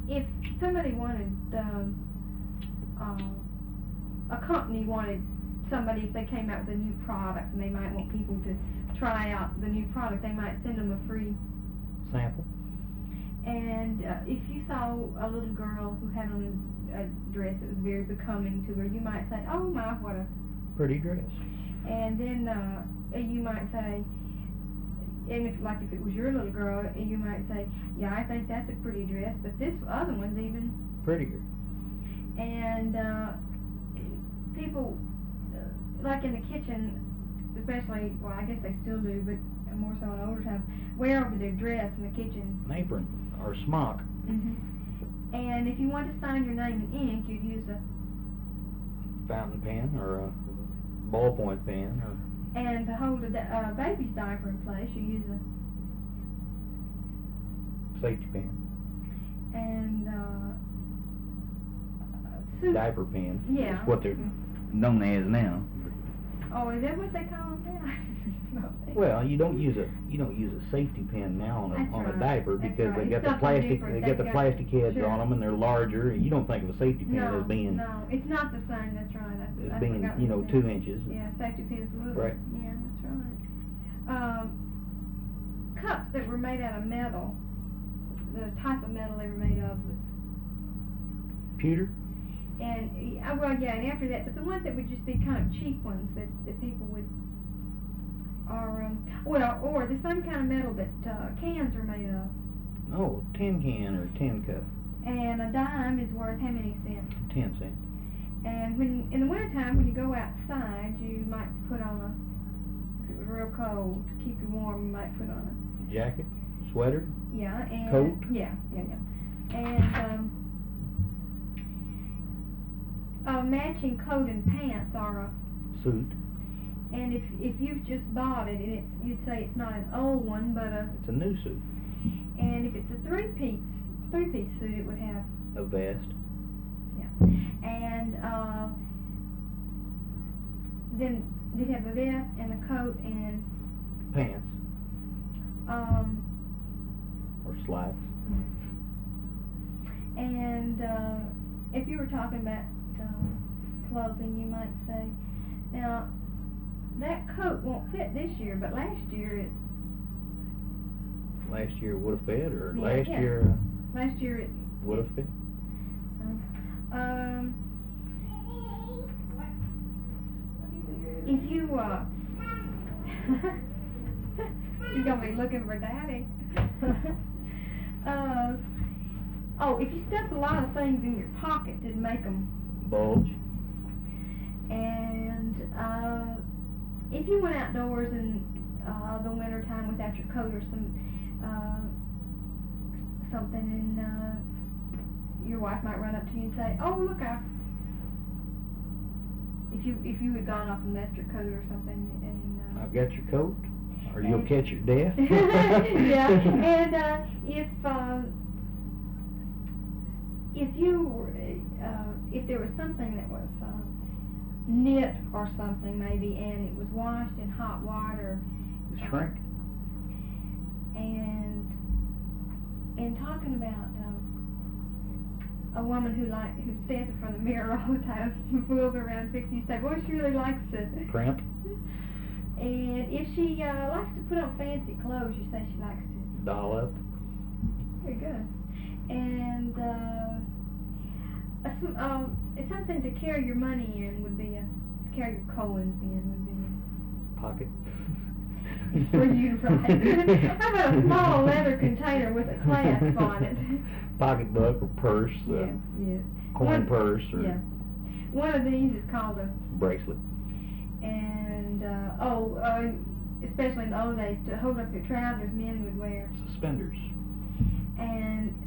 if somebody wanted, a company wanted somebody, if they came out with a new product and they might want people to try out the new product, they might send them a free sample. And if you saw a little girl who had on a dress that was very becoming to her, you might say, "Oh my, what a pretty dress." And then you might say, and if it was your little girl, you might say, "Yeah, I think that's a pretty dress, but this other one's even prettier." And people, like in the kitchen, especially, well, I guess they still do, but more so in older times, wear over their dress in the kitchen. An apron or smock. And if you want to sign your name in ink, you'd use a fountain pen or a ballpoint pen. And to hold a baby's diaper in place, you use a safety pen. And diaper pen. Yeah. That's what they're known as now. Oh, is that what they call them now? Well, you don't use a safety pin now on a diaper because they got the plastic plastic heads on them and they're larger. You don't think of a safety pin as being no, it's not the same. That's right. As being 2 inches. Yeah, safety pin's a little. Right. Yeah, that's right. Cups that were made out of metal. The type of metal they were made of was pewter. And well, yeah, and after that, but the ones that would just be kind of cheap ones that people would. Or the same kind of metal that cans are made of. Oh, tin can or tin cup. And a dime is worth how many cents? 10 cents. And when in the wintertime, when you go outside, you might put on if it was real cold, to keep you warm, you might put on a jacket, sweater. Yeah, and coat. Yeah. And a matching coat and pants are a suit. And if you've just bought it, and you'd say it's not an old one, but it's a new suit. And if it's a three-piece suit, it would have a vest. Yeah. And then they'd have a vest and a coat and pants. Or slacks. And if you were talking about clothing, you might say, now, that coat won't fit this year, but last year it would have fit, or last year it would have fit. If you you're gonna be looking for Daddy. If you stuff a lot of things in your pocket, it'd make them bulge. And if you went outdoors in the winter time without your coat or something, and your wife might run up to you and say, "Oh, look, if you had gone off and left your coat or something, and I've got your coat, or you'll catch your death." Yeah, and if there was something that was knit or something maybe, and it was washed in hot water, it shrink. And talking about a woman who stands in front of the mirror all the time, fools around 60, you say, "Boy, she really likes to primp." And if she likes to put on fancy clothes, you say she likes to doll up. Very good. And something to carry your money in would be to carry your coins in would be pocket. For you, right? How about a small leather container with a clasp on it? Pocketbook or purse. Coin purse or. Yeah. One of these is called a bracelet. And especially in the old days, to hold up your trousers, men would wear suspenders. And